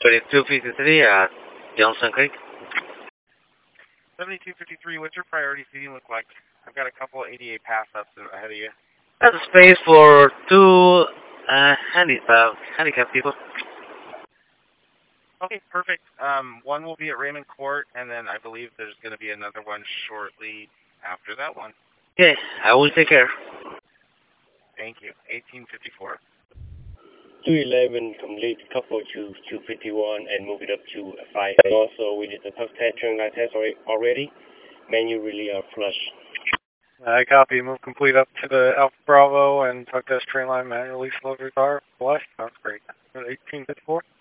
253 at Johnson Creek. 7253, what's your priority seating look like? I've got a couple of ADA pass-ups ahead of you. That's a space for two handicapped people. Okay, perfect. One will be at Raymond Court, and then I believe there's going to be another one shortly after that one. Okay, I will take care. Thank you. 1854. 211 complete couple to 251 and move it up to 5. And also we did the puff test, turn light test already. Menu really flush. I copy. Move complete up to the Alpha Bravo and tuck test train line manually slow your car. Flush. Sounds great. 1854.